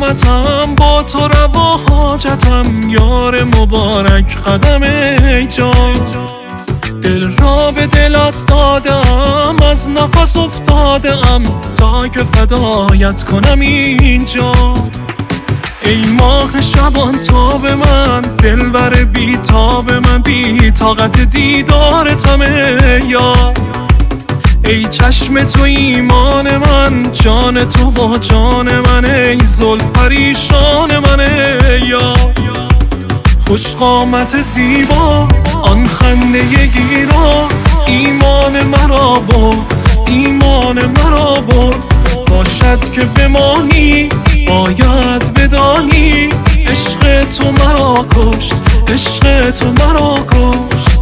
قیامتم، با تو روا حاجتم، یار مبارک قدم ای جان. دل را به دلت دادم، از نفس افتادم تا که فدایت کنم اینجا. ای ماه شبان تاب من، دلبر بی تاب من، بی طاقت دیدارتم ای یار. ای چشم تو ایمان من، جان تو و جان من، ای زلفریشان من ای یار. خوش قامت زیبا، آن خنده گیرا، ایمان مرا برد، ایمان مرا برد. باشد که بمانی باید بدانی، عشق تو مرا کشت، عشق تو مرا کشت.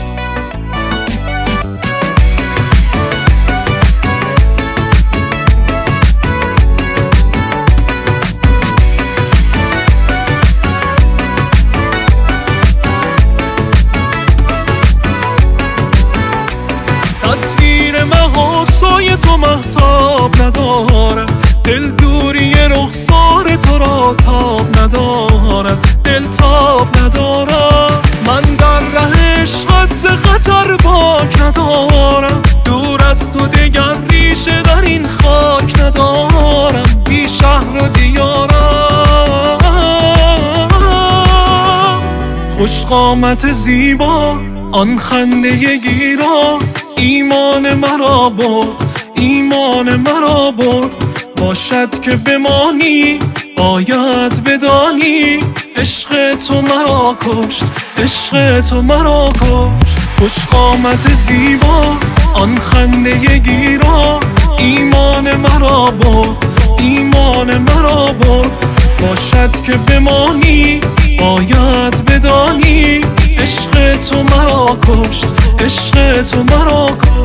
تصویر محاسای تو مهتاب ندارم، دل دوری رخسار تو را تاب ندارم، دل تاب ندارم. من در ره عشقت ز خطر باک ندارم، دور از تو دگر ریشه در این خاک ندارم، بی شهر و دیارم. خوش قامت زیبا، آن خنده گیرا، ایمان مرا برد، ایمان مرا برد. باشد که بمانی باید بدانی، عشق تو مرا کشت، عشق تو مرا کشت. خوش قامت زیبا، آن خنده گیرا، ایمان مرا برد، ایمان مرا برد. باشد که بمانی باید بدانی، عشق تو مرا کشت، عشق تو مرا کشت.